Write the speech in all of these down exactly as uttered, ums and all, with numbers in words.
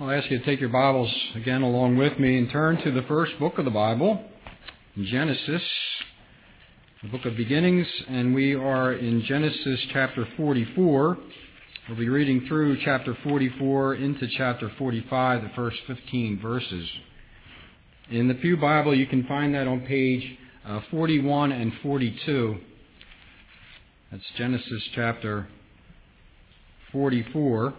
I'll ask you to take your Bibles again along with me and turn to the first book of the Bible, Genesis, the book of beginnings, and we are in Genesis chapter forty-four. We'll be reading through chapter forty-four into chapter forty-five, the first fifteen verses. In the Pew Bible, you can find that on page uh, forty-one and forty-two. That's Genesis chapter forty-four.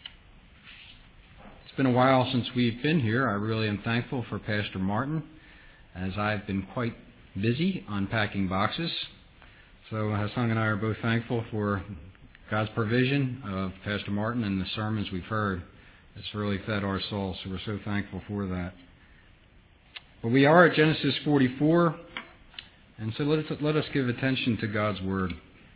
It's been a while since we've been here. I really am thankful for Pastor Martin, as I've been quite busy unpacking boxes. So Hassan and I are both thankful for God's provision of Pastor Martin and the sermons we've heard. It's really fed our souls, so we're so thankful for that. But we are at Genesis forty-four, and so let us, let us give attention to God's Word.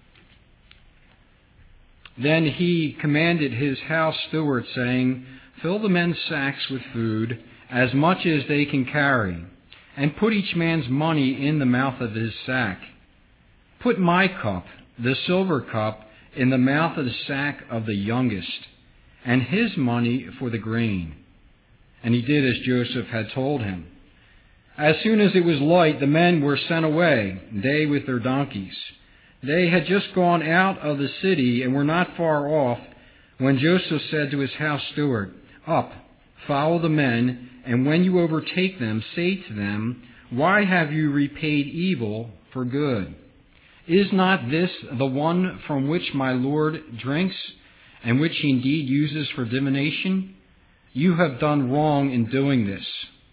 Then he commanded his house steward, saying, "Fill the men's sacks with food, as much as they can carry, and put each man's money in the mouth of his sack. Put my cup, the silver cup, in the mouth of the sack of the youngest, and his money for the grain." And he did as Joseph had told him. As soon as it was light, the men were sent away, they with their donkeys. They had just gone out of the city and were not far off, when Joseph said to his house steward, "Up, follow the men, and when you overtake them, say to them, 'Why have you repaid evil for good? Is not this the one from which my Lord drinks, and which he indeed uses for divination? You have done wrong in doing this.'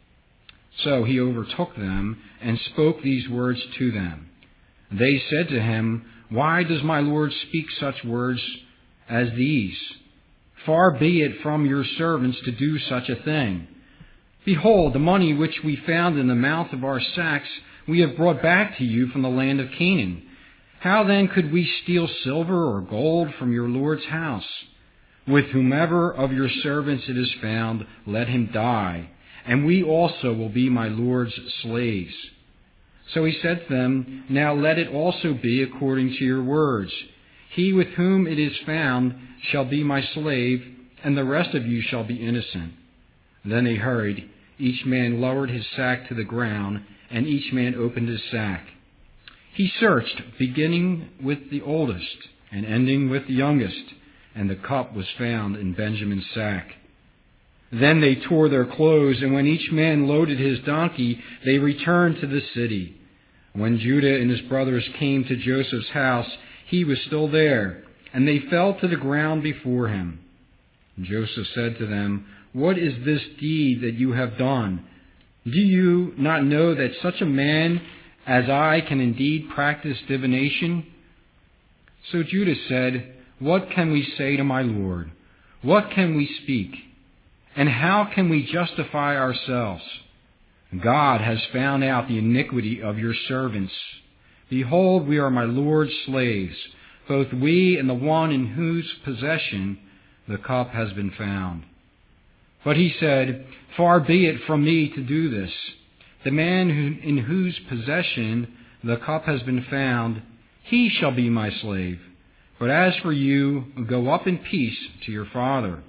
So he overtook them and spoke these words to them. They said to him, 'Why does my Lord speak such words as these? Far be it from your servants to do such a thing. Behold, the money which we found in the mouth of our sacks we have brought back to you from the land of Canaan. How then could we steal silver or gold from your Lord's house? With whomever of your servants it is found, let him die, and we also will be my Lord's slaves.' So he said to them, 'Now let it also be according to your words. He with whom it is found shall be my slave, and the rest of you shall be innocent.' Then they hurried. Each man lowered his sack to the ground, and each man opened his sack. He searched, beginning with the oldest and ending with the youngest, and the cup was found in Benjamin's sack. Then they tore their clothes, and when each man loaded his donkey, they returned to the city. When Judah and his brothers came to Joseph's house, he was still there, and they fell to the ground before him. Joseph said to them, 'What is this deed that you have done? Do you not know that such a man as I can indeed practice divination?' So Judah said, 'What can we say to my Lord? What can we speak? And how can we justify ourselves? God has found out the iniquity of your servants. Behold, we are my Lord's slaves, both we and the one in whose possession the cup has been found.' But he said, 'Far be it from me to do this. The man who, in whose possession the cup has been found, he shall be my slave. But as for you, go up in peace to your father.'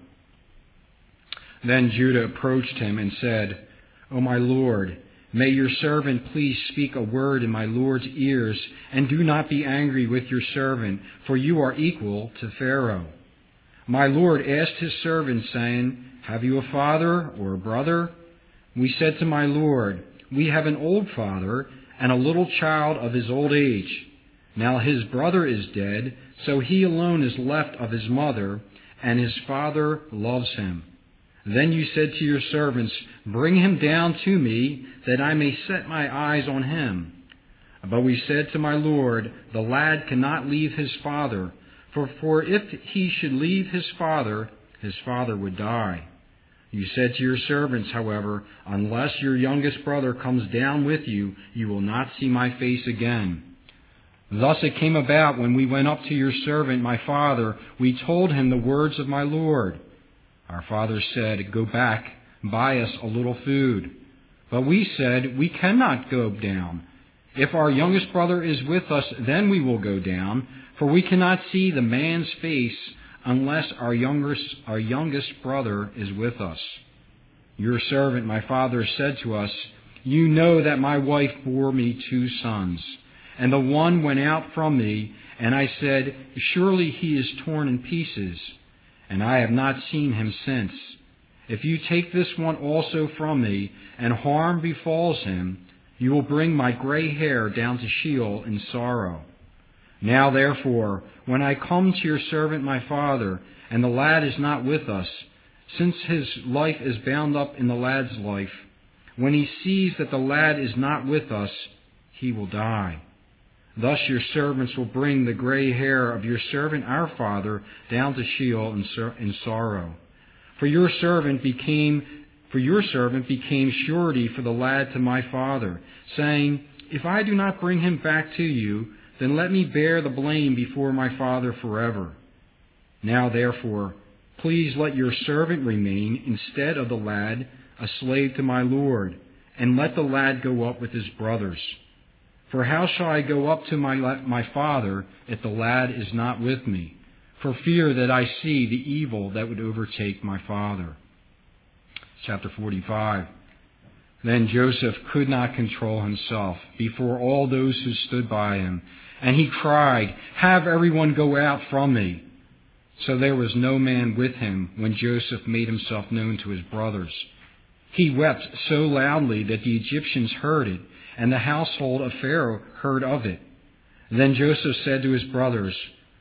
Then Judah approached him and said, 'O my Lord, may your servant please speak a word in my Lord's ears, and do not be angry with your servant, for you are equal to Pharaoh. My Lord asked his servant, saying, Have you a father or a brother? We said to my Lord, We have an old father and a little child of his old age. Now his brother is dead, so he alone is left of his mother, and his father loves him. Then you said to your servants, Bring him down to me, that I may set my eyes on him. But we said to my Lord, The lad cannot leave his father, for, for if he should leave his father, his father would die. You said to your servants, however, Unless your youngest brother comes down with you, you will not see my face again. Thus it came about, when we went up to your servant, my father, we told him the words of my Lord. Our father said, Go back, buy us a little food. But we said, We cannot go down. If our youngest brother is with us, then we will go down, for we cannot see the man's face unless our youngest, our youngest brother is with us. Your servant, my father, said to us, you know that my wife bore me two sons, and the one went out from me, and I said, surely he is torn in pieces, and I have not seen him since. If you take this one also from me, and harm befalls him, you will bring my gray hair down to Sheol in sorrow. Now therefore, when I come to your servant my father, and the lad is not with us, since his life is bound up in the lad's life, when he sees that the lad is not with us, he will die. Thus your servants will bring the gray hair of your servant our father down to Sheol in sorrow. For your servant became for your servant became surety for the lad to my father, saying, if I do not bring him back to you, then let me bear the blame before my father forever. Now therefore, please let your servant remain instead of the lad, a slave to my lord, and let the lad go up with his brothers. For how shall I go up to my, my father if the lad is not with me, for fear that I see the evil that would overtake my father? Chapter forty-five. Then Joseph could not control himself before all those who stood by him, and he cried, have everyone go out from me. So there was no man with him when Joseph made himself known to his brothers. He wept so loudly that the Egyptians heard it, and the household of Pharaoh heard of it. Then Joseph said to his brothers,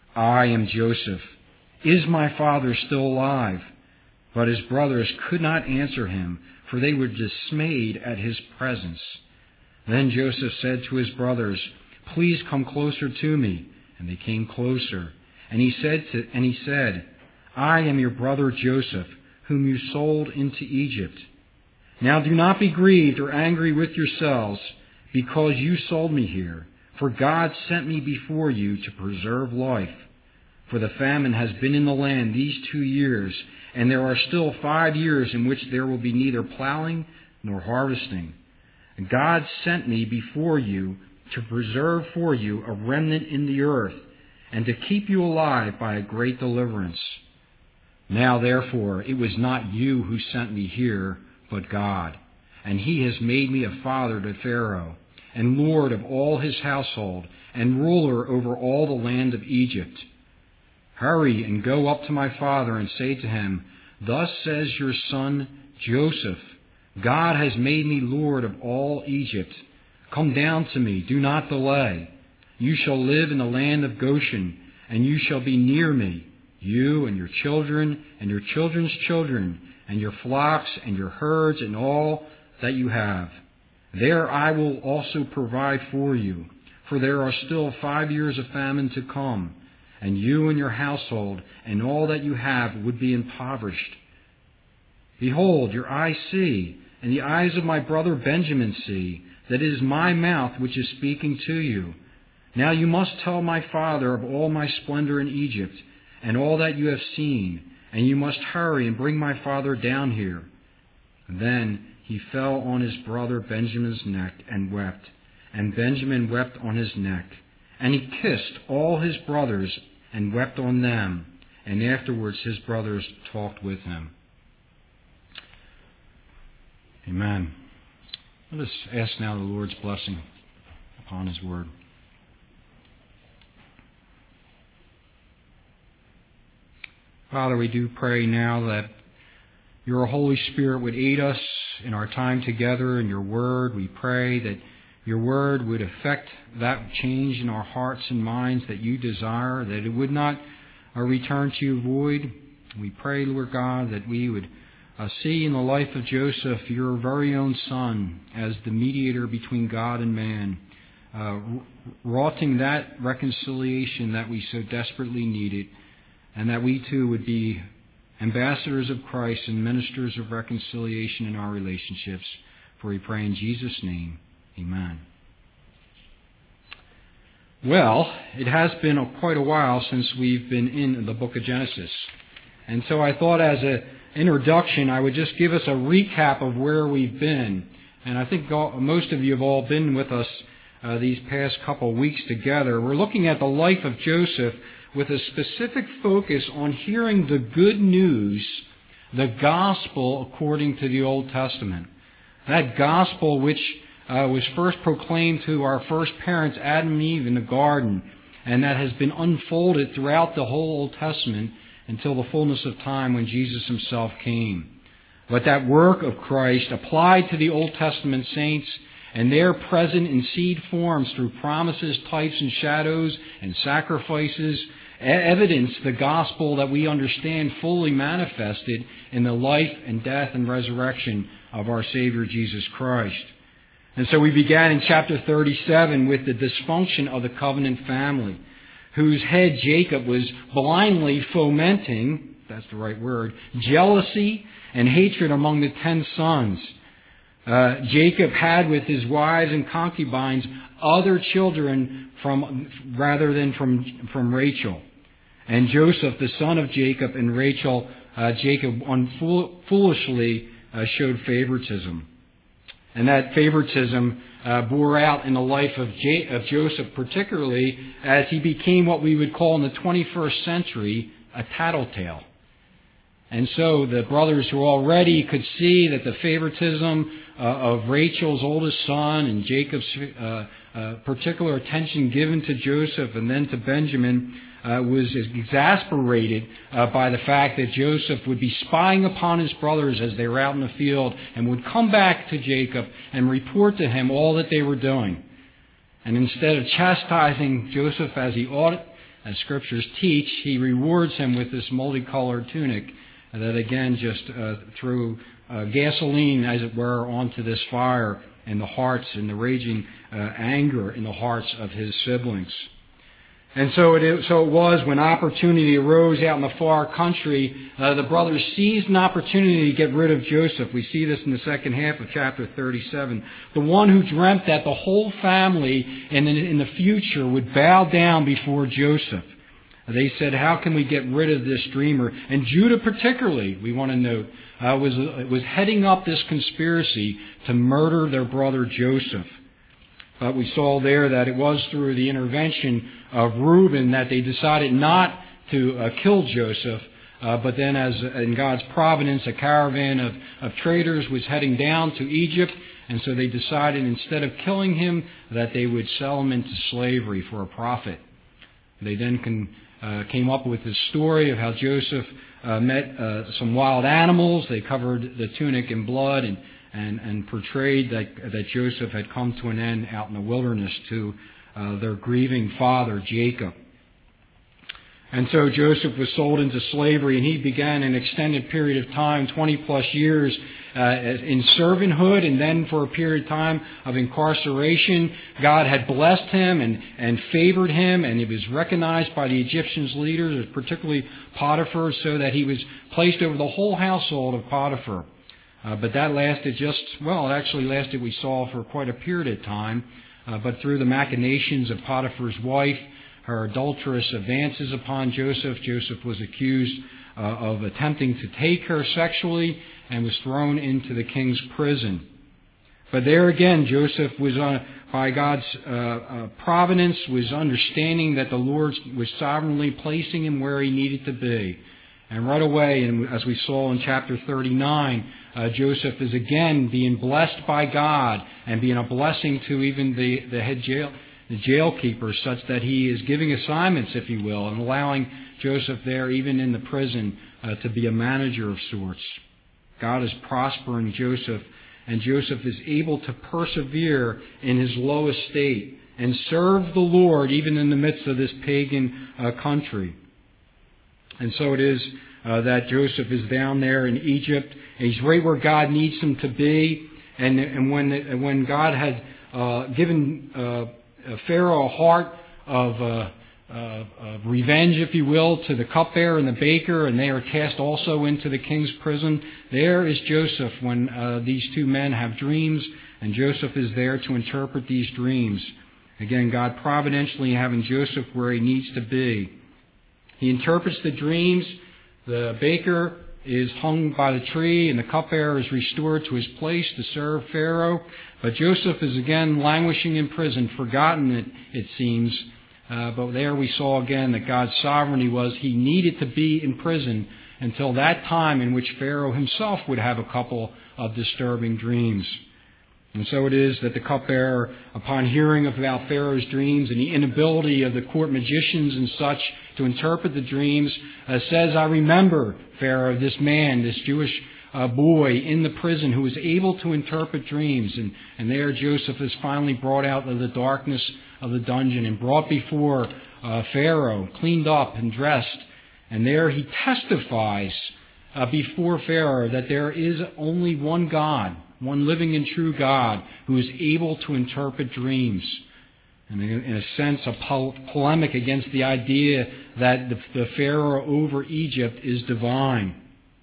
I am Joseph. Is my father still alive? But his brothers could not answer him, for they were dismayed at his presence. Then Joseph said to his brothers, please come closer to me. And they came closer. And he said, to, and he said, I am your brother Joseph, whom you sold into Egypt. Now do not be grieved or angry with yourselves, because you sold me here. For God sent me before you to preserve life. For the famine has been in the land these two years, and there are still five years in which there will be neither plowing nor harvesting. And God sent me before you to preserve for you a remnant in the earth, and to keep you alive by a great deliverance. Now therefore it was not you who sent me here, but God. And he has made me a father to Pharaoh, and lord of all his household, and ruler over all the land of Egypt. Hurry and go up to my father and say to him, thus says your son Joseph, God has made me lord of all Egypt. Come down to me, do not delay. You shall live in the land of Goshen, and you shall be near me, you and your children and your children's children, and your flocks and your herds and all that you have. There I will also provide for you, for there are still five years of famine to come, and you and your household and all that you have would be impoverished. Behold, your eyes see, and the eyes of my brother Benjamin see, that it is my mouth which is speaking to you. Now you must tell my father of all my splendor in Egypt, and all that you have seen, and you must hurry and bring my father down here. Then he fell on his brother Benjamin's neck and wept, and Benjamin wept on his neck. And he kissed all his brothers and wept on them, and afterwards his brothers talked with him. Amen. Let us ask now the Lord's blessing upon his word. Father, we do pray now that your Holy Spirit would aid us in our time together in your word. We pray that your word would affect that change in our hearts and minds that you desire, that it would not uh, return to you void. We pray, Lord God, that we would uh, see in the life of Joseph your very own son as the mediator between God and man, uh, wroughting that reconciliation that we so desperately needed, and that we too would be ambassadors of Christ and ministers of reconciliation in our relationships. For we pray in Jesus' name, amen. Well, it has been a, quite a while since we've been in the book of Genesis. And so I thought as an introduction I would just give us a recap of where we've been. And I think all, most of you have all been with us uh, these past couple weeks together. We're looking at the life of Joseph, with a specific focus on hearing the good news, the gospel according to the Old Testament. That gospel which uh, was first proclaimed to our first parents, Adam and Eve, in the garden, and that has been unfolded throughout the whole Old Testament until the fullness of time when Jesus himself came. But that work of Christ applied to the Old Testament saints, and they're present in seed forms through promises, types and shadows, and sacrifices, evidence the gospel that we understand fully manifested in the life and death and resurrection of our Savior Jesus Christ. And so we began in chapter thirty-seven with the dysfunction of the covenant family, whose head Jacob was blindly fomenting, if that's the right word, jealousy and hatred among the ten sons. Uh, Jacob had with his wives and concubines other children from rather than from from Rachel. And Joseph, the son of Jacob and Rachel, uh, Jacob unfool- foolishly uh, showed favoritism. And that favoritism uh, bore out in the life of, J- of Joseph, particularly as he became what we would call in the twenty-first century a tattletale. And so the brothers who already could see that the favoritism uh, of Rachel's oldest son and Jacob's uh, uh, particular attention given to Joseph and then to Benjamin uh, was exasperated uh, by the fact that Joseph would be spying upon his brothers as they were out in the field and would come back to Jacob and report to him all that they were doing. And instead of chastising Joseph as he ought, as scriptures teach, he rewards him with this multicolored tunic that again just uh, threw uh, gasoline, as it were, onto this fire in the hearts and the raging uh, anger in the hearts of his siblings. And so it, so it was when opportunity arose out in the far country, uh, the brothers seized an opportunity to get rid of Joseph. We see this in the second half of chapter thirty-seven. The one who dreamt that the whole family in the, in the future would bow down before Joseph. They said, how can we get rid of this dreamer? And Judah particularly, we want to note, uh, was, was heading up this conspiracy to murder their brother Joseph. But we saw there that it was through the intervention of Reuben that they decided not to uh, kill Joseph. Uh, but then as in God's providence, a caravan of, of traders was heading down to Egypt. And so they decided instead of killing him that they would sell him into slavery for a profit. They then can, uh, came up with this story of how Joseph uh, met uh, some wild animals. They covered the tunic in blood and And, and portrayed that, that Joseph had come to an end out in the wilderness to uh, their grieving father, Jacob. And so Joseph was sold into slavery, and he began an extended period of time, twenty plus years, uh, in servanthood, and then for a period of time of incarceration. God had blessed him and, and favored him, and he was recognized by the Egyptians' leaders, particularly Potiphar, so that he was placed over the whole household of Potiphar. Uh, but that lasted just, well, it actually lasted, we saw, for quite a period of time. Uh, but through the machinations of Potiphar's wife, her adulterous advances upon Joseph, Joseph was accused uh, of attempting to take her sexually and was thrown into the king's prison. But there again, Joseph was, on, by God's uh, uh, providence, was understanding that the Lord was sovereignly placing him where he needed to be. And right away, and as we saw in chapter thirty-nine, uh, Joseph is again being blessed by God and being a blessing to even the, the head jail, the jailkeeper, such that he is giving assignments, if you will, and allowing Joseph there, even in the prison, uh, to be a manager of sorts. God is prospering Joseph, and Joseph is able to persevere in his low estate and serve the Lord even in the midst of this pagan uh, country. And so it is uh, that Joseph is down there in Egypt, and he's right where God needs him to be. And, and when when God had uh, given uh, Pharaoh a heart of, uh, uh, of revenge, if you will, to the cupbearer and the baker, and they are cast also into the king's prison, there is Joseph when uh, these two men have dreams, and Joseph is there to interpret these dreams. Again, God providentially having Joseph where he needs to be. He interprets the dreams. The baker is hung by the tree, and the cupbearer is restored to his place to serve Pharaoh. But Joseph is again languishing in prison, forgotten, it, it seems, Uh, but there we saw again that God's sovereignty was he needed to be in prison until that time in which Pharaoh himself would have a couple of disturbing dreams. And so it is that the cupbearer, upon hearing about Pharaoh's dreams and the inability of the court magicians and such to interpret the dreams, uh, says, I remember, Pharaoh, this man, this Jewish uh, boy in the prison who was able to interpret dreams. And, and there Joseph is finally brought out of the darkness of the dungeon and brought before uh, Pharaoh, cleaned up and dressed. And there he testifies uh, before Pharaoh that there is only one God, one living and true God who is able to interpret dreams. And in a sense, a polemic against the idea that the, the Pharaoh over Egypt is divine.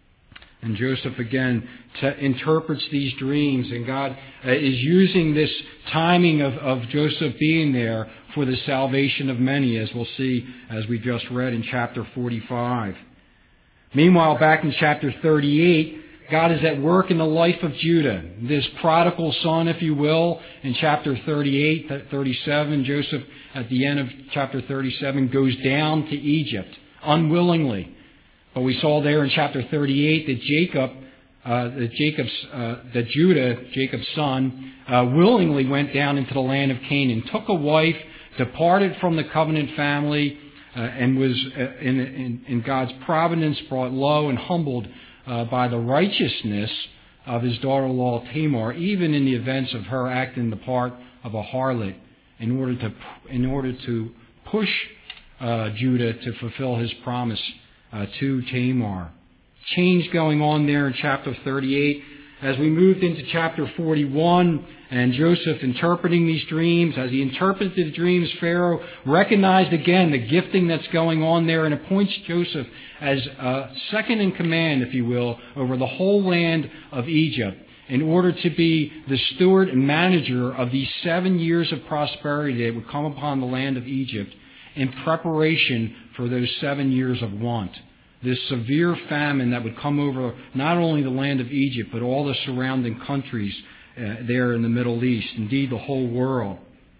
And Joseph again t- interprets these dreams, and God uh, is using this timing of, of Joseph being there for the salvation of many, as we'll see as we just read in chapter forty-five. Meanwhile, back in chapter thirty-eight, God is at work in the life of Judah. This prodigal son, if you will, in chapter thirty-eight, thirty-seven, Joseph at the end of chapter thirty-seven goes down to Egypt unwillingly. But we saw there in chapter thirty-eight that Jacob, uh, that Jacob's, uh, that Judah, Jacob's son, uh, willingly went down into the land of Canaan, took a wife, departed from the covenant family, uh, and was uh, in, in, in God's providence brought low and humbled uh, by the righteousness of his daughter-in-law Tamar, even in the events of her acting the part of a harlot, in order to in order to push uh, Judah to fulfill his promise Uh, to Tamar. Change going on there in chapter thirty-eight. As we moved into chapter forty-one, and Joseph interpreting these dreams, as he interpreted the dreams, Pharaoh recognized again the gifting that's going on there and appoints Joseph as uh, second in command, if you will, over the whole land of Egypt, in order to be the steward and manager of these seven years of prosperity that would come upon the land of Egypt, in preparation for those seven years of want. This severe famine that would come over not only the land of Egypt, but all the surrounding countries uh, there in the Middle East, indeed the whole world.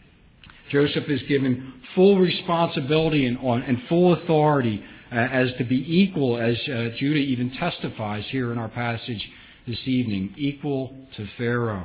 Joseph is given full responsibility and, on, and full authority uh, as to be equal, as uh, Judah even testifies here in our passage this evening, equal to Pharaoh.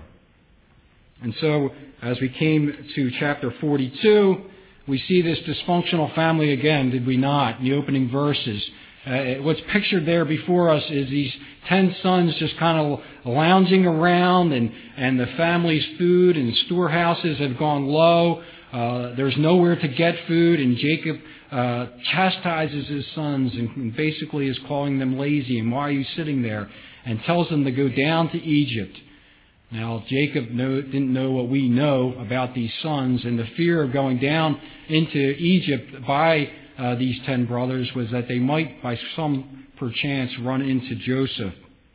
And so, as we came to chapter forty-two, we see this dysfunctional family again, did we not, in the opening verses. Uh, what's pictured there before us is these ten sons just kind of lounging around, and, and the family's food and storehouses have gone low. Uh, there's nowhere to get food, and Jacob uh, chastises his sons and, and basically is calling them lazy, and why are you sitting there? And tells them to go down to Egypt. Now, Jacob know, didn't know what we know about these sons, and the fear of going down into Egypt by uh, these ten brothers was that they might, by some perchance, run into Joseph.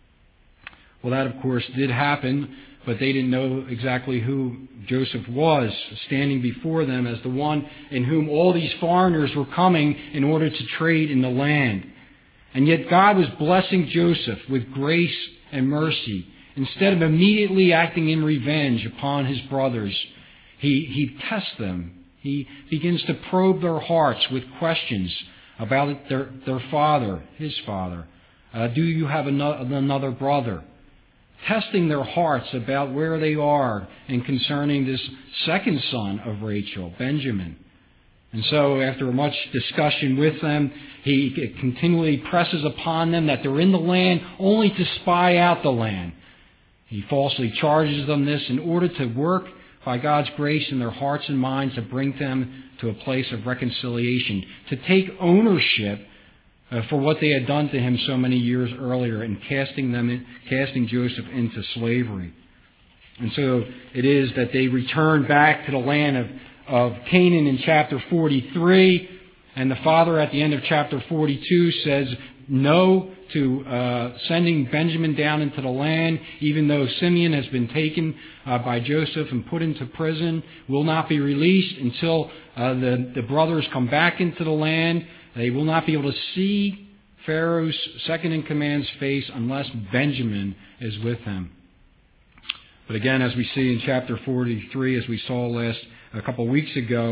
Well, that, of course, did happen, but they didn't know exactly who Joseph was, standing before them as the one in whom all these foreigners were coming in order to trade in the land. And yet God was blessing Joseph with grace and mercy. Instead of immediately acting in revenge upon his brothers, he, he tests them. He begins to probe their hearts with questions about their, their father, his father. Uh, do you have another brother? Testing their hearts about where they are and concerning this second son of Rachel, Benjamin. And so after much discussion with them, he continually presses upon them that they're in the land only to spy out the land. He falsely charges them this in order to work by God's grace in their hearts and minds to bring them to a place of reconciliation, to take ownership uh, for what they had done to him so many years earlier in casting them, in, casting Joseph into slavery. And so it is that they return back to the land of, of Canaan in chapter forty-three, and the father at the end of chapter forty-two says no to uh, sending Benjamin down into the land, even though Simeon has been taken uh, by Joseph and put into prison, will not be released until uh, the, the brothers come back into the land. They will not be able to see Pharaoh's second-in-command's face unless Benjamin is with them. But again, as we see in chapter forty-three, as we saw last a couple of weeks ago,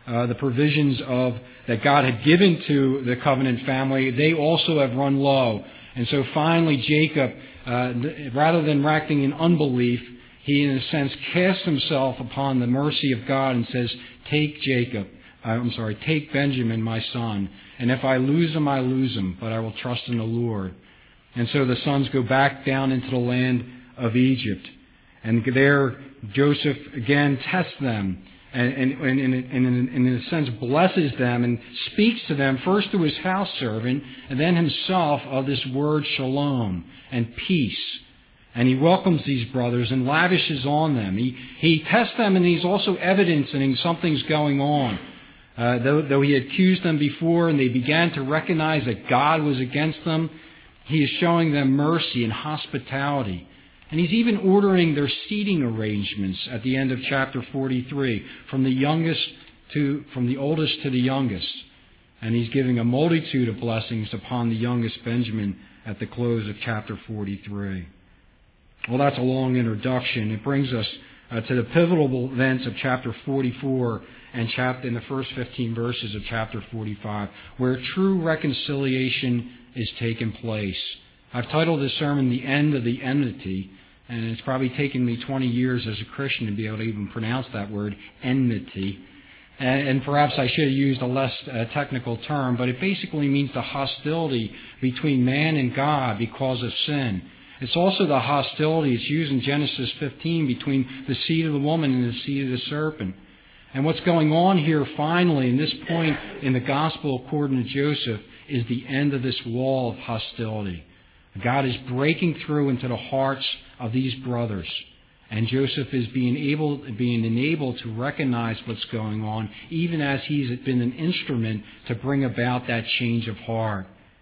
uh, the provisions of that God had given to the covenant family, they also have run low. And so finally Jacob, uh, rather than acting in unbelief, he in a sense casts himself upon the mercy of God and says, take Jacob, uh, I'm sorry, take Benjamin, my son, and if I lose him, I lose him, but I will trust in the Lord. And so the sons go back down into the land of Egypt. And there Joseph again tests them and, and, and, and, and in a sense blesses them and speaks to them first through his house servant and then himself of this word shalom and peace. And he welcomes these brothers and lavishes on them. He, he tests them, and he's also evidencing something's going on. Uh, though, though he accused them before and they began to recognize that God was against them, he is showing them mercy and hospitality. And he's even ordering their seating arrangements at the end of chapter forty-three, from the youngest to, from the oldest to the youngest. And he's giving a multitude of blessings upon the youngest Benjamin at the close of chapter forty-three. Well, that's a long introduction. It brings us uh, to the pivotal events of chapter forty-four and chapter in the first fifteen verses of chapter forty-five, where true reconciliation is taking place. I've titled this sermon, The End of the Enmity, and it's probably taken me twenty years as a Christian to be able to even pronounce that word, enmity. And, and perhaps I should have used a less uh, technical term, but it basically means the hostility between man and God because of sin. It's also the hostility, it's used in Genesis fifteen, between the seed of the woman and the seed of the serpent. And what's going on here finally, in this point in the gospel according to Joseph, is the end of this wall of hostility. God is breaking through into the hearts of these brothers. And Joseph is being able, being enabled to recognize what's going on, even as he's been an instrument to bring about that change of heart.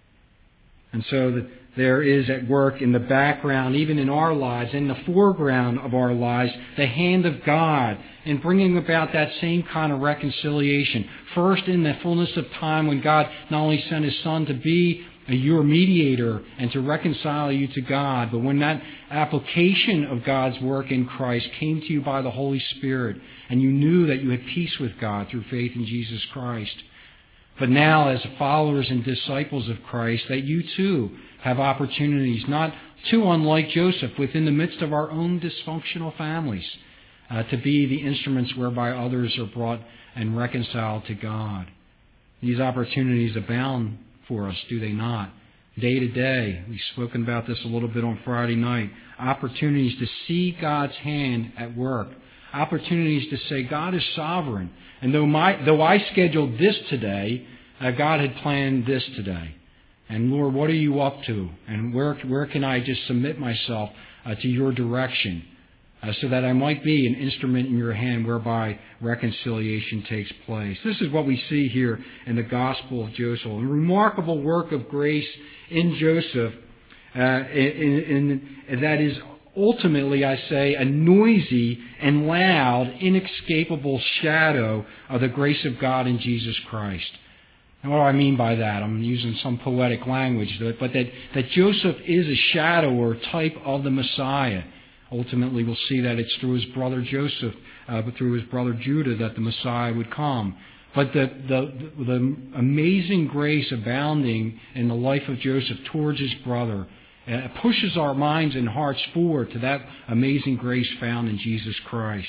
And so the, there is at work in the background, even in our lives, in the foreground of our lives, the hand of God in bringing about that same kind of reconciliation. First, in the fullness of time, when God not only sent His Son to be your mediator and to reconcile you to God, but when that application of God's work in Christ came to you by the Holy Spirit, and you knew that you had peace with God through faith in Jesus Christ. But now, as followers and disciples of Christ, that you too have opportunities, not too unlike Joseph, within the midst of our own dysfunctional families, uh, to be the instruments whereby others are brought and reconciled to God. These opportunities abound for us, do they not? Day to day. We've spoken about this a little bit on Friday night. Opportunities to see God's hand at work. Opportunities to say, God is sovereign. And though my though I scheduled this today, uh, God had planned this today. And Lord, what are you up to? And where where can I just submit myself uh, to your direction uh, so that I might be an instrument in your hand whereby reconciliation takes place? This is what we see here in the Gospel of Joseph. A remarkable work of grace in Joseph, uh, in, in, in, that is ultimately, I say, a noisy and loud, inescapable shadow of the grace of God in Jesus Christ. And what do I mean by that? I'm using some poetic language, but that, that Joseph is a shadow or type of the Messiah. Ultimately, we'll see that it's through his brother Joseph, uh, but through his brother Judah, that the Messiah would come. But the, the, the amazing grace abounding in the life of Joseph towards his brother uh, pushes our minds and hearts forward to that amazing grace found in Jesus Christ.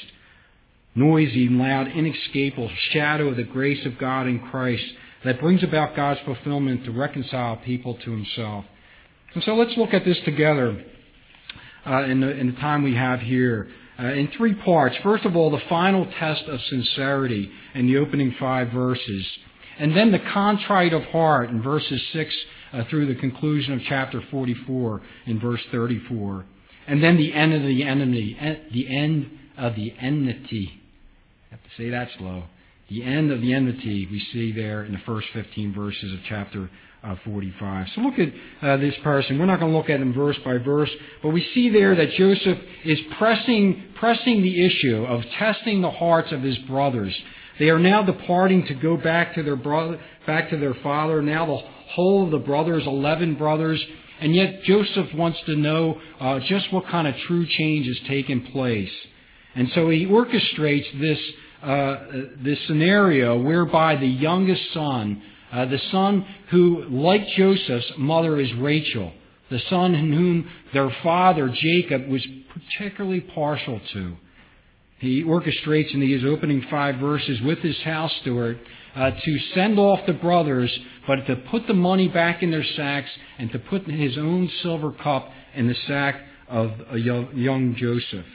Noisy, loud, inescapable shadow of the grace of God in Christ that brings about God's fulfillment to reconcile people to Himself. And so let's look at this together uh, in, the, in the time we have here uh, in three parts. First of all, the final test of sincerity in the opening five verses. And then the contrite of heart in verses six uh, through the conclusion of chapter forty-four in verse thirty-four. And then the end of the enemy, the end of the enmity. I have to say that slow. The end of the enmity we see there in the first fifteen verses of chapter uh, forty-five. So look at uh, this person. We're not going to look at him verse by verse, but we see there that Joseph is pressing, pressing the issue of testing the hearts of his brothers. They are now departing to go back to their brother, back to their father. Now the whole of the brothers, eleven brothers, and yet Joseph wants to know uh, just what kind of true change has taken place. And so he orchestrates this uh, this scenario whereby the youngest son, uh, the son who, like Joseph's mother, is Rachel, the son in whom their father, Jacob, was particularly partial to. He orchestrates in these opening five verses with his house steward uh, to send off the brothers, but to put the money back in their sacks and to put his own silver cup in the sack of a young, young Joseph.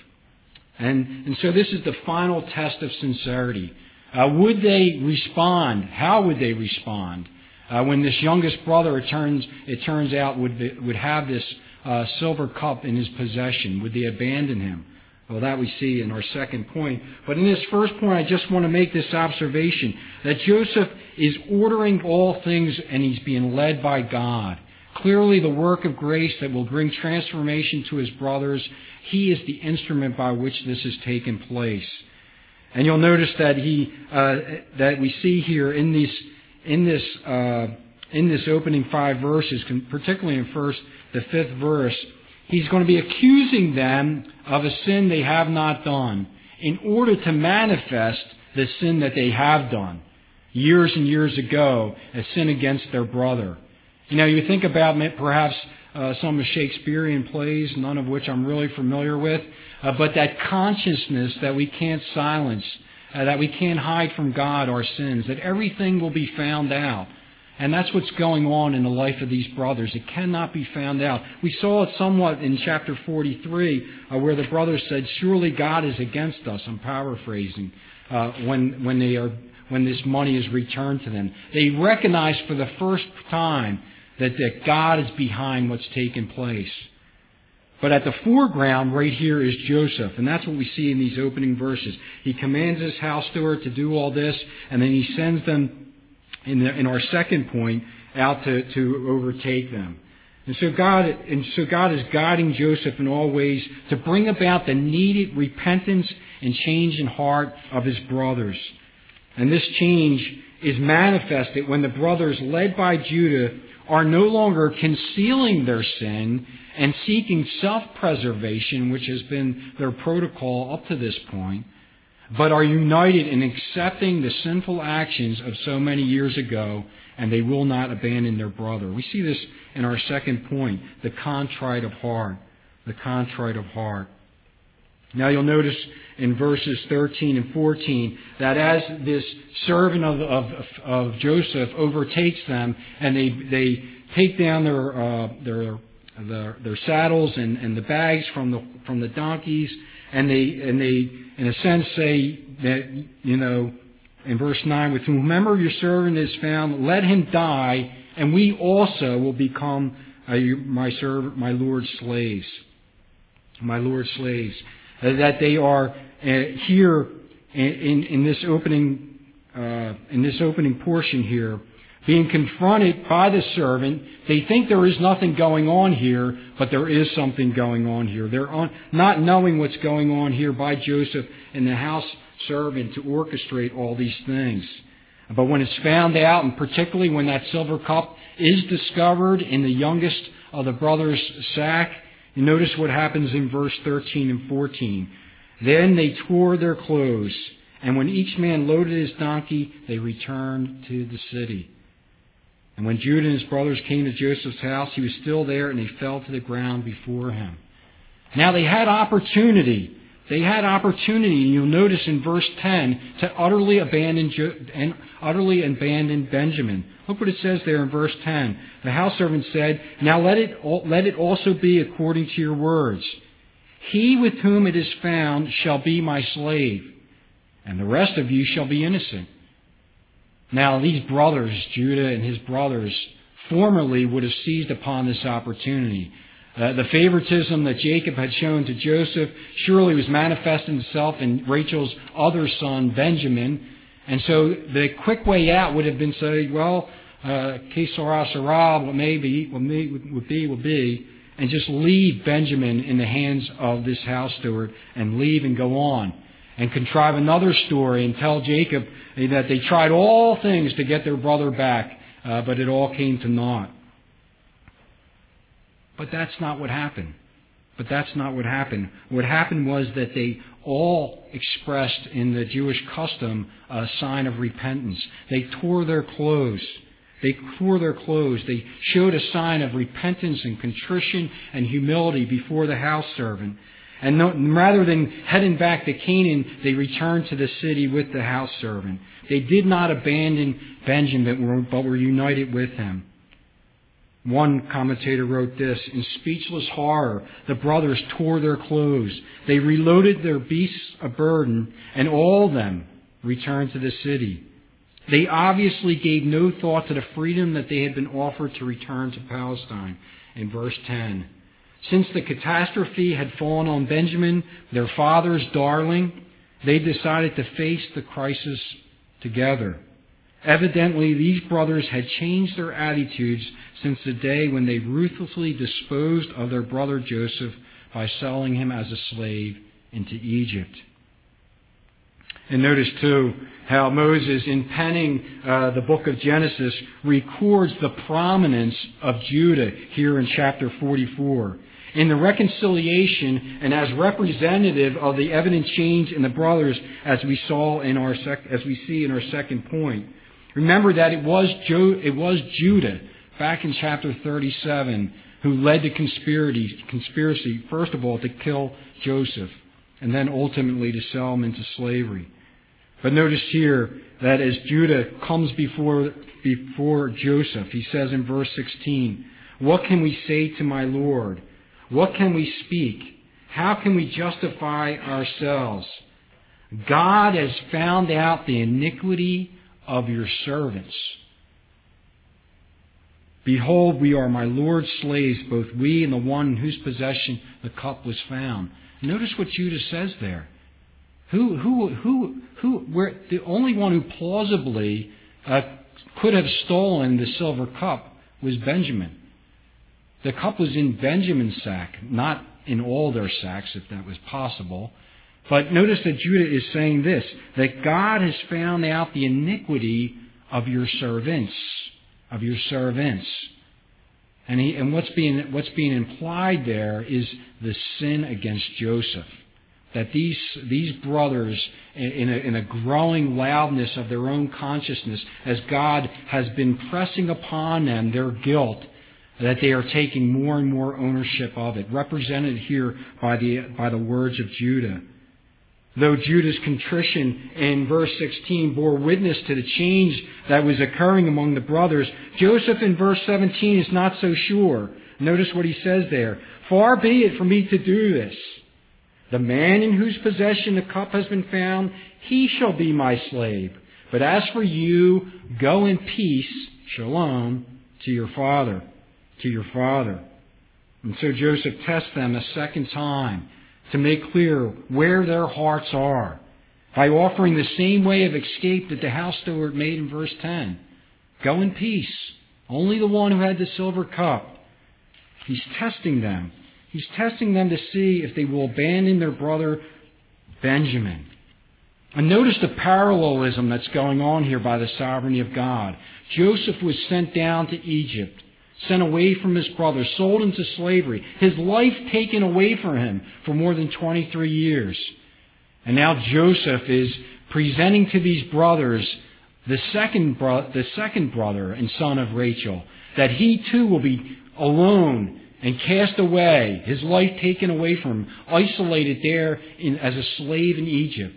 And, and so this is the final test of sincerity. Uh, would they respond? How would they respond? Uh, when this youngest brother, it turns, it turns out, would, be, would have this uh, silver cup in his possession? Would they abandon him? Well, that we see in our second point. But in this first point, I just want to make this observation, that Joseph is ordering all things and he's being led by God. Clearly, the work of grace that will bring transformation to his brothers, he is the instrument by which this has taken place. And you'll notice that he, uh, that we see here in these, in this, uh, in this opening five verses, particularly in first, the fifth verse, he's going to be accusing them of a sin they have not done in order to manifest the sin that they have done years and years ago, a sin against their brother. You know, you think about perhaps uh, some of Shakespearean plays, none of which I'm really familiar with, uh, but that consciousness that we can't silence, uh, that we can't hide from God our sins, that everything will be found out. And that's what's going on in the life of these brothers. It cannot be found out. We saw it somewhat in chapter forty-three, uh, where the brothers said, "Surely God is against us." I'm paraphrasing. Uh, when when they are when this money is returned to them, they recognize for the first time that, that God is behind what's taken place. But at the foreground, right here, is Joseph, and that's what we see in these opening verses. He commands his house steward to do all this, and then he sends them. In, the, in our second point, out to, to overtake them. And so God and so God is guiding Joseph in all ways to bring about the needed repentance and change in heart of his brothers. And this change is manifested when the brothers, led by Judah, are no longer concealing their sin and seeking self-preservation, which has been their protocol up to this point, but are united in accepting the sinful actions of so many years ago, and they will not abandon their brother. We see this in our second point, the contrite of heart. The contrite of heart. Now you'll notice in verses thirteen and fourteen that as this servant of, of, of Joseph overtakes them, and they they take down their uh, their, their their saddles and, and the bags from the from the donkeys, and they and they in a sense say that, you know, in verse nine, with whomever your servant is found, let him die, and we also will become uh, my servant, my Lord's slaves, my Lord's slaves. Uh, that they are uh, here in, in, in this opening uh, in this opening portion here, being confronted by the servant. They think there is nothing going on here, but there is something going on here. They're on, not knowing what's going on here by Joseph and the house servant to orchestrate all these things. But when it's found out, and particularly when that silver cup is discovered in the youngest of the brothers' sack, you notice what happens in verse thirteen and fourteen. Then they tore their clothes, and when each man loaded his donkey, they returned to the city. And when Judah and his brothers came to Joseph's house, he was still there, and they fell to the ground before him. Now they had opportunity. They had opportunity, and you'll notice in verse ten, to utterly abandon jo- and utterly abandon Benjamin. Look what it says there in verse ten. The house servant said, "Now let it let it also be according to your words. He with whom it is found shall be my slave, and the rest of you shall be innocent." Now these brothers, Judah and his brothers, formerly would have seized upon this opportunity. Uh, the favoritism that Jacob had shown to Joseph surely was manifesting itself in Rachel's other son, Benjamin. And so the quick way out would have been say, well, que sera, sera, what may be, what may, would be, will be, and just leave Benjamin in the hands of this house steward and leave and go on. And contrive another story and tell Jacob that they tried all things to get their brother back, uh, but it all came to naught. But that's not what happened. But that's not what happened. What happened was that they all expressed in the Jewish custom a sign of repentance. They tore their clothes. They tore their clothes. They showed a sign of repentance and contrition and humility before the house servant. And no, rather than heading back to Canaan, they returned to the city with the house servant. They did not abandon Benjamin, but were united with him. One commentator wrote this: in speechless horror, the brothers tore their clothes. They reloaded their beasts of burden, and all of them returned to the city. They obviously gave no thought to the freedom that they had been offered to return to Palestine. In verse ten, since the catastrophe had fallen on Benjamin, their father's darling, they decided to face the crisis together. Evidently, these brothers had changed their attitudes since the day when they ruthlessly disposed of their brother Joseph by selling him as a slave into Egypt. And notice, too, how Moses, in penning uh, the book of Genesis, records the prominence of Judah here in chapter forty-four. In the reconciliation and as representative of the evident change in the brothers, as we saw in our sec- as we see in our second point. Remember that it was Jo- it was Judah back in chapter thirty-seven who led the conspiracy, conspiracy, first of all, to kill Joseph, and then ultimately to sell him into slavery. But notice here that as Judah comes before, before Joseph, he says in verse sixteen, "What can we say to my Lord? What can we speak? How can we justify ourselves? God has found out the iniquity of your servants. Behold, we are my Lord's slaves, both we and the one in whose possession the cup was found." Notice what Judah says there. Who, who, who, who, where the only one who plausibly uh, could have stolen the silver cup was Benjamin. The cup was in Benjamin's sack, not in all their sacks, if that was possible. But notice that Judah is saying this, that God has found out the iniquity of your servants, of your servants. And, he, and what's being, what's being implied there is the sin against Joseph. That these, these brothers, in a, in a growing loudness of their own consciousness, as God has been pressing upon them their guilt, that they are taking more and more ownership of it, represented here by the, by the words of Judah. Though Judah's contrition in verse sixteen bore witness to the change that was occurring among the brothers, Joseph in verse seventeen is not so sure. Notice what he says there. "Far be it from me to do this. The man in whose possession the cup has been found, he shall be my slave. But as for you, go in peace, shalom, to your father, to your father." And so Joseph tests them a second time to make clear where their hearts are by offering the same way of escape that the house steward made in verse ten. Go in peace. Only the one who had the silver cup. He's testing them. He's testing them to see if they will abandon their brother Benjamin. And notice the parallelism that's going on here by the sovereignty of God. Joseph was sent down to Egypt, sent away from his brother, sold into slavery, his life taken away from him for more than twenty-three years. And now Joseph is presenting to these brothers the second, bro- the second brother and son of Rachel, that he too will be alone and cast away, his life taken away from him, isolated there in, as a slave in Egypt.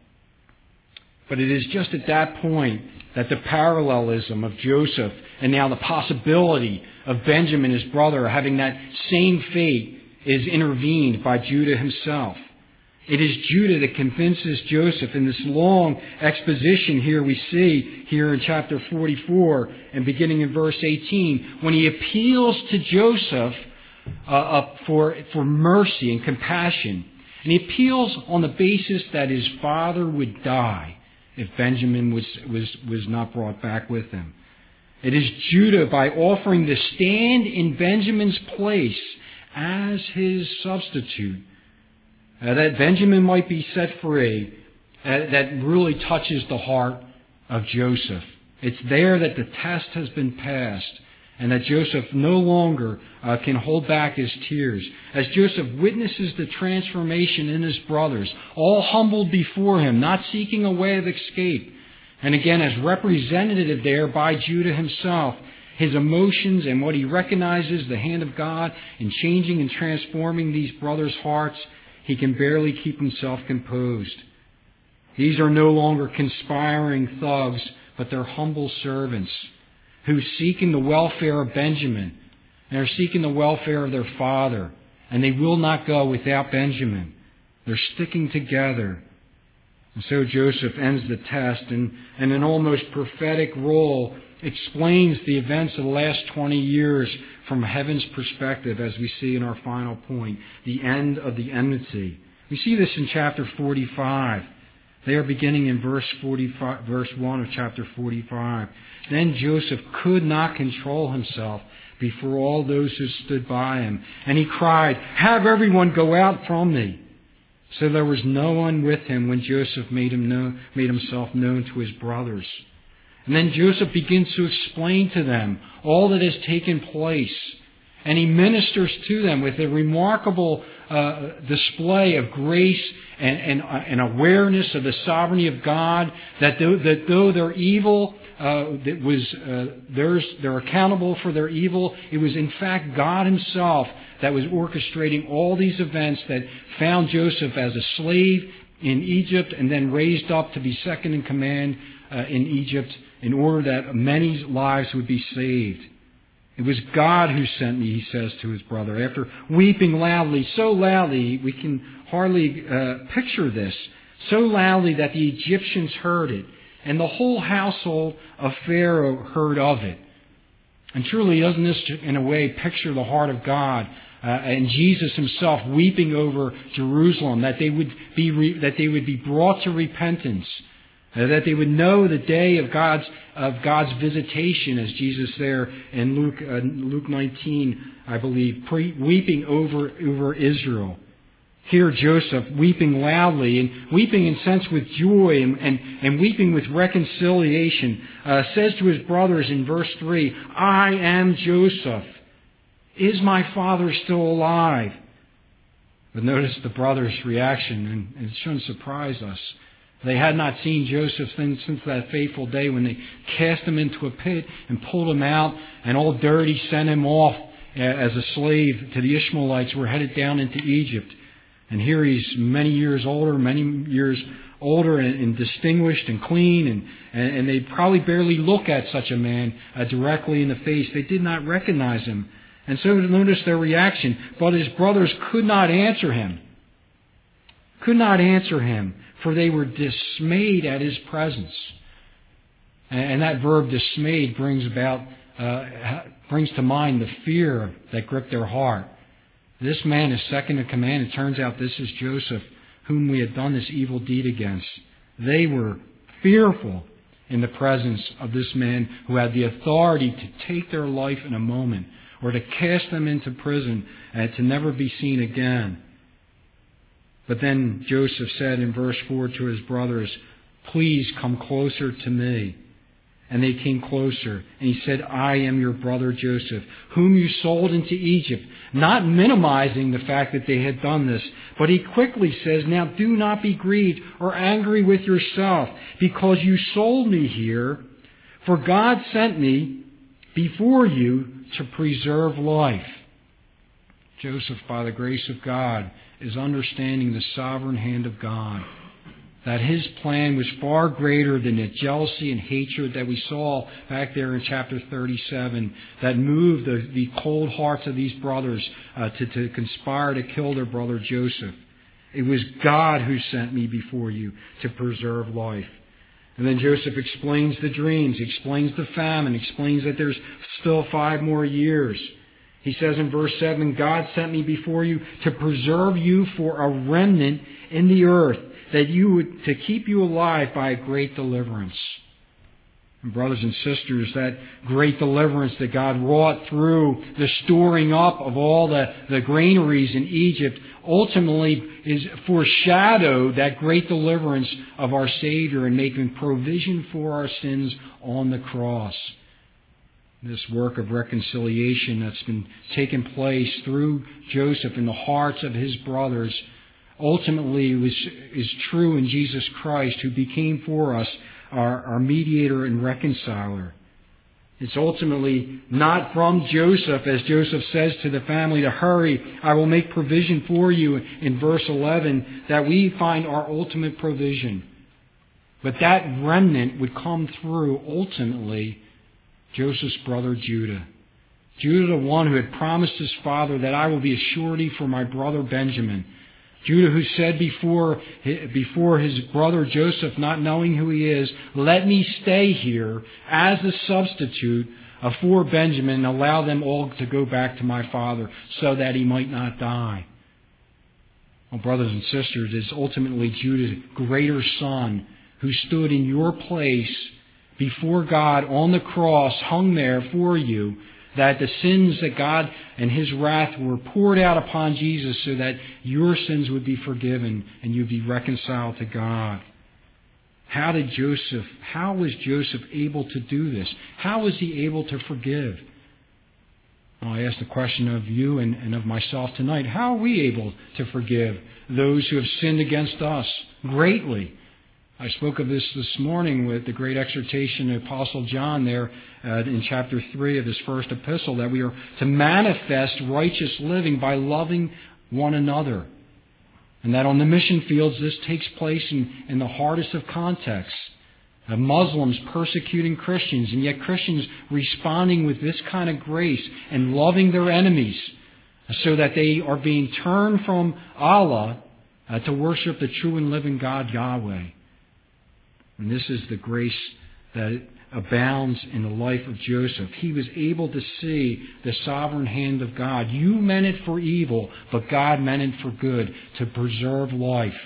But it is just at that point that the parallelism of Joseph and now the possibility of Benjamin, his brother, having that same fate is intervened by Judah himself. It is Judah that convinces Joseph in this long exposition here we see here in chapter forty-four and beginning in verse eighteen, when he appeals to Joseph uh, uh, for, for mercy and compassion. And he appeals on the basis that his father would die if Benjamin was, was, was not brought back with him. It is Judah, by offering to stand in Benjamin's place as his substitute, uh, that Benjamin might be set free, uh, that really touches the heart of Joseph. It's there that the test has been passed, and that Joseph no longer uh, can hold back his tears. As Joseph witnesses the transformation in his brothers, all humbled before him, not seeking a way of escape. And again, as representative there by Judah himself, his emotions and what he recognizes the hand of God in changing and transforming these brothers' hearts, he can barely keep himself composed. These are no longer conspiring thugs, but they're humble servants who seeking the welfare of Benjamin, and are seeking the welfare of their father, and they will not go without Benjamin. They're sticking together. And so Joseph ends the test, and in an almost prophetic role explains the events of the last twenty years from heaven's perspective, as we see in our final point, the end of the enmity. We see this in chapter forty-five. They are beginning in verse forty-five, verse one of chapter forty-five. Then Joseph could not control himself before all those who stood by him, and he cried, "Have everyone go out from me." So there was no one with him when Joseph made him know, made himself known to his brothers. And then Joseph begins to explain to them all that has taken place. And he ministers to them with a remarkable uh, display of grace and, and, uh, and awareness of the sovereignty of God. That though, that though their evil uh, that was uh, theirs, they're accountable for their evil. It was in fact God Himself that was orchestrating all these events that found Joseph as a slave in Egypt and then raised up to be second in command uh, in Egypt in order that many lives would be saved. It was God who sent me, he says to his brother, after weeping loudly, so loudly we can hardly uh, picture this, so loudly that the Egyptians heard it, and the whole household of Pharaoh heard of it. And truly, doesn't this in a way picture the heart of God uh, and Jesus Himself weeping over Jerusalem, that they would be re- that they would be brought to repentance, uh, that they would know the day of God's of God's visitation, as Jesus there in Luke uh, Luke nineteen, I believe, pre- weeping over over Israel. Here Joseph weeping loudly and weeping in sense with joy and, and, and weeping with reconciliation, uh, says to his brothers in verse three, "I am Joseph. Is my father still alive?" But notice the brothers' reaction, and it shouldn't surprise us. They had not seen Joseph since that fateful day when they cast him into a pit and pulled him out and all dirty sent him off as a slave to the Ishmaelites who were headed down into Egypt. And here he's many years older, many years older and, and distinguished and clean. And, and, and they probably barely look at such a man uh, directly in the face. They did not recognize him. And so notice their reaction. But his brothers could not answer him. Could not answer him, for they were dismayed at his presence. And, and that verb dismayed brings about, uh, brings to mind the fear that gripped their heart. This man is second in command. It turns out this is Joseph, whom we had done this evil deed against. They were fearful in the presence of this man who had the authority to take their life in a moment or to cast them into prison and to never be seen again. But then Joseph said in verse four to his brothers, "Please come closer to me." And they came closer, and he said, "I am your brother Joseph, whom you sold into Egypt," not minimizing the fact that they had done this. But he quickly says, "Now do not be grieved or angry with yourself, because you sold me here, for God sent me before you to preserve life." Joseph, by the grace of God, is understanding the sovereign hand of God, that his plan was far greater than the jealousy and hatred that we saw back there in chapter thirty-seven that moved the, the cold hearts of these brothers uh, to, to conspire to kill their brother Joseph. It was God who sent me before you to preserve life. And then Joseph explains the dreams, explains the famine, explains that there's still five more years. He says in verse seven, "God sent me before you to preserve you for a remnant in the earth, that you would, to keep you alive by a great deliverance." And brothers and sisters, that great deliverance that God wrought through the storing up of all the, the granaries in Egypt ultimately is foreshadowed that great deliverance of our Savior and making provision for our sins on the cross. This work of reconciliation that's been taking place through Joseph in the hearts of his brothers ultimately was, is true in Jesus Christ, who became for us our, our mediator and reconciler. It's ultimately not from Joseph, as Joseph says to the family, to hurry, I will make provision for you in verse eleven, that we find our ultimate provision. But that remnant would come through ultimately Joseph's brother Judah. Judah, the one who had promised his father that I will be a surety for my brother Benjamin. Judah, who said before, before his brother Joseph, not knowing who he is, let me stay here as a substitute for Benjamin and allow them all to go back to my father so that he might not die. Well, brothers and sisters, it's ultimately Judah's greater son who stood in your place before God on the cross, hung there for you, that the sins that God and His wrath were poured out upon Jesus so that your sins would be forgiven and you'd be reconciled to God. How did Joseph, how was Joseph able to do this? How was he able to forgive? Well, I ask the question of you and, and of myself tonight. How are we able to forgive those who have sinned against us greatly? I spoke of this this morning with the great exhortation of Apostle John there uh, in chapter three of his first epistle, that we are to manifest righteous living by loving one another. And that on the mission fields this takes place in, in the hardest of contexts. Uh, Muslims persecuting Christians, and yet Christians responding with this kind of grace and loving their enemies so that they are being turned from Allah uh, to worship the true and living God, Yahweh. And this is the grace that abounds in the life of Joseph. He was able to see the sovereign hand of God. You meant it for evil, but God meant it for good, to preserve life.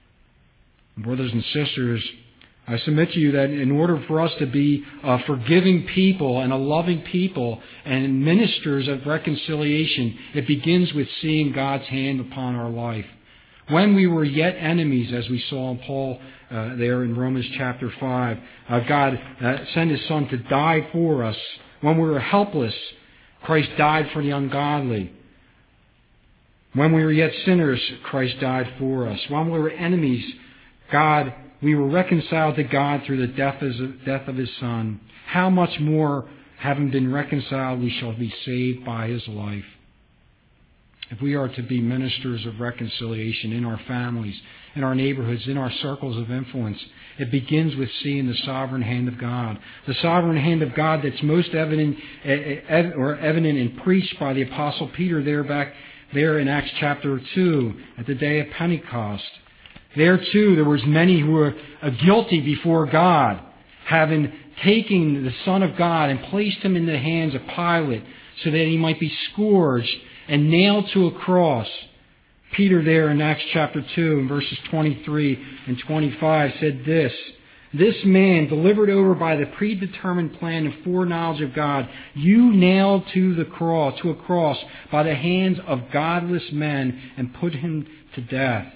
Brothers and sisters, I submit to you that in order for us to be a forgiving people and a loving people and ministers of reconciliation, it begins with seeing God's hand upon our life. When we were yet enemies, as we saw in Paul uh, there in Romans chapter five, uh, God uh, sent His Son to die for us. When we were helpless, Christ died for the ungodly. When we were yet sinners, Christ died for us. When we were enemies, God, we were reconciled to God through the death of, death of His Son. How much more, having been reconciled, we shall be saved by His life. If we are to be ministers of reconciliation in our families, in our neighborhoods, in our circles of influence, it begins with seeing the sovereign hand of God. The sovereign hand of God that's most evident or evident and preached by the Apostle Peter there back there in Acts chapter two at the day of Pentecost. There too, there was many who were guilty before God, having taken the Son of God and placed Him in the hands of Pilate so that He might be scourged and nailed to a cross. Peter there in Acts chapter two in verses twenty-three and twenty-five said this, this man delivered over by the predetermined plan and foreknowledge of God, you nailed to the cross, to a cross by the hands of godless men and put Him to death.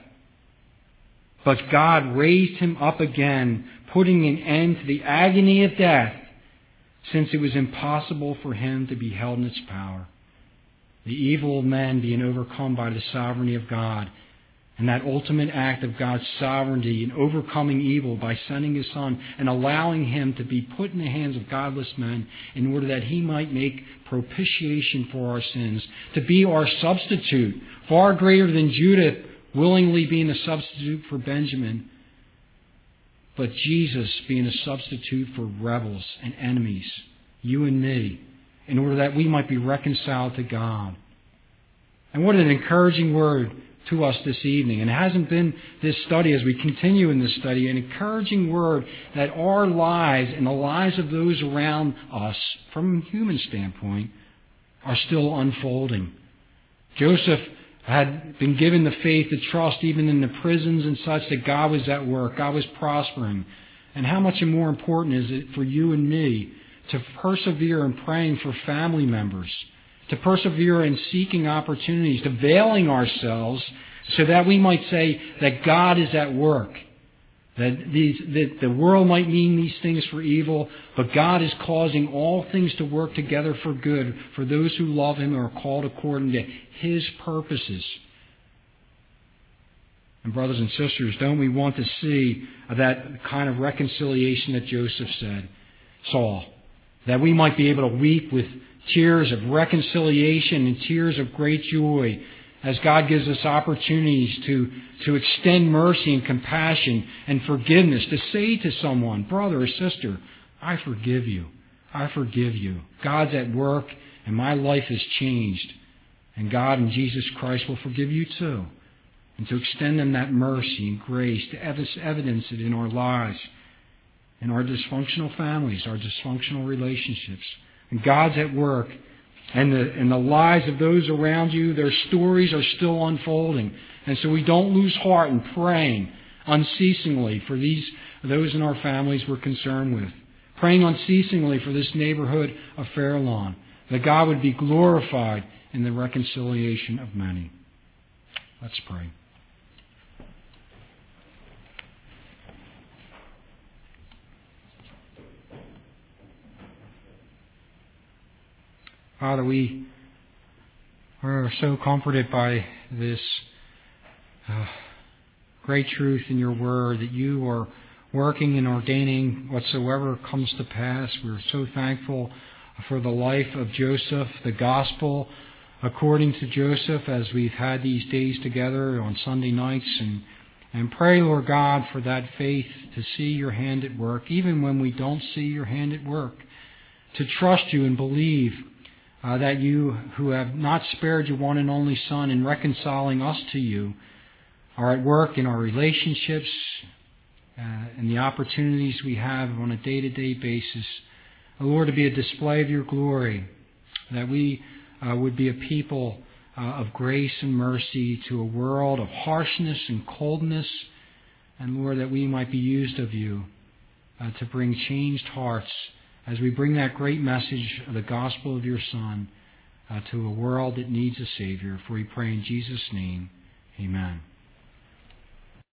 But God raised Him up again, putting an end to the agony of death, since it was impossible for Him to be held in its power. The evil of men being overcome by the sovereignty of God, and that ultimate act of God's sovereignty in overcoming evil by sending His Son and allowing Him to be put in the hands of godless men in order that He might make propitiation for our sins, to be our substitute, far greater than Judah willingly being a substitute for Benjamin, but Jesus being a substitute for rebels and enemies, you and me, in order that we might be reconciled to God. And what an encouraging word to us this evening. And it hasn't been this study, as we continue in this study, an encouraging word that our lives and the lives of those around us, from a human standpoint, are still unfolding. Joseph had been given the faith to trust even in the prisons and such that God was at work, God was prospering. And how much more important is it for you and me to persevere in praying for family members, to persevere in seeking opportunities, to veiling ourselves so that we might say that God is at work, That, these, that the world might mean these things for evil, but God is causing all things to work together for good for those who love Him and are called according to His purposes. And brothers and sisters, don't we want to see that kind of reconciliation that Joseph said, saw? That we might be able to weep with tears of reconciliation and tears of great joy as God gives us opportunities to, to extend mercy and compassion and forgiveness, to say to someone, brother or sister, I forgive you. I forgive you. God's at work and my life has changed. And God and Jesus Christ will forgive you too. And to extend them that mercy and grace, to evidence it in our lives, in our dysfunctional families, our dysfunctional relationships. And God's at work. And the, and the lives of those around you, their stories are still unfolding. And so we don't lose heart in praying unceasingly for these those in our families we're concerned with. Praying unceasingly for this neighborhood of Fairlawn, that God would be glorified in the reconciliation of many. Let's pray. Father, we are so comforted by this uh, great truth in your word that you are working and ordaining whatsoever comes to pass. We're so thankful for the life of Joseph, the gospel according to Joseph, as we've had these days together on Sunday nights. And, and pray, Lord God, for that faith to see your hand at work, even when we don't see your hand at work, to trust you and believe Uh, that you, who have not spared your one and only Son in reconciling us to you, are at work in our relationships uh, and the opportunities we have on a day-to-day basis. Oh, Lord, to be a display of your glory, that we uh, would be a people uh, of grace and mercy to a world of harshness and coldness, and Lord, that we might be used of you uh, to bring changed hearts as we bring that great message of the gospel of your Son uh, to a world that needs a Savior. For we pray in Jesus' name, amen.